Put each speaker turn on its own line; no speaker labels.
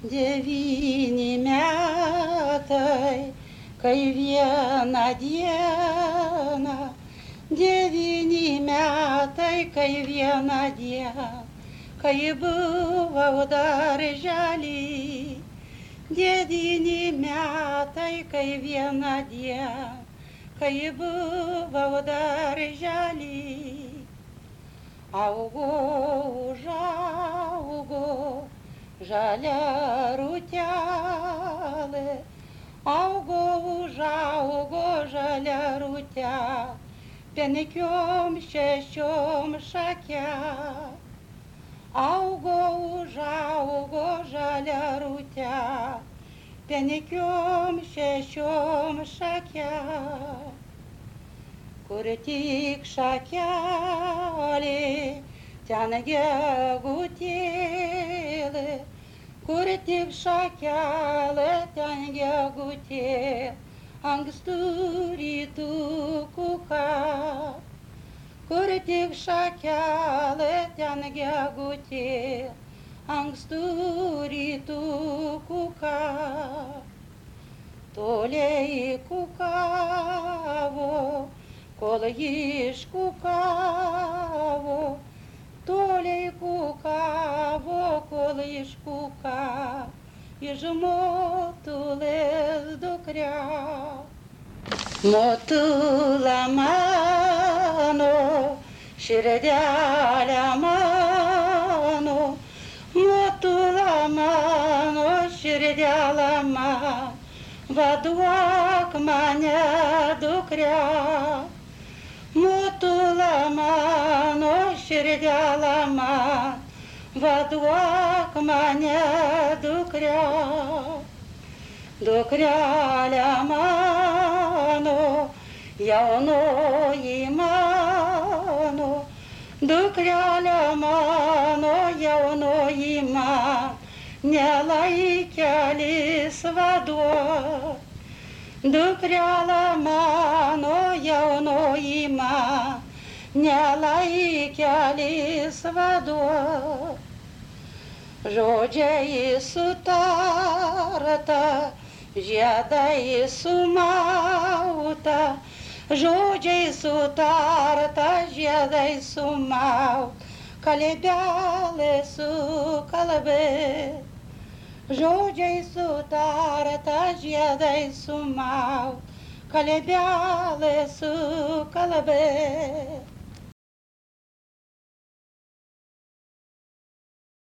Devyni metai, kai vieną dieną, devyni metai, kai vieną dieną, kai buvau daržely, devyni metai, kai vieną dieną, kai buvau daržely, augo, užaugo žalia rūtelė, augo, užaugo žalia rūtelė, penkiom šešiom šakelėm. Augo, užaugo žalia rūtelė, penkiom šešiom šakelėm. Kur tik šakelė, ten gegutėlė, kur tik šakelė, ten gegutėlė, ankstų rytų kuka. Kur tik šakelė, ten gegutėlė, ankstų rytų kuka. Toliai kukavo, kol iškukavo, toliai kukavo, kol iškukavo, iš motulės dukra. Motula mano, širdelė mano, motula mano, širdelė mano, vaduok mane dukra. Motula mano, širdelė mano, vaduok mane dukra. Dukrelė mano, jaunoji mano, dukrelė mano, jaunoji mano, nelaikelis vaduok. Dukrelė mano, jaunoji mano, nelaikelis vaduok. Žodžiai sutarta, žiedai sumauta, žodžiai sutarta, žiedai sumauta, kalbelė su kalbė. Žodžiai sutarta, žiedai sumauta, kalbelė su kalbė.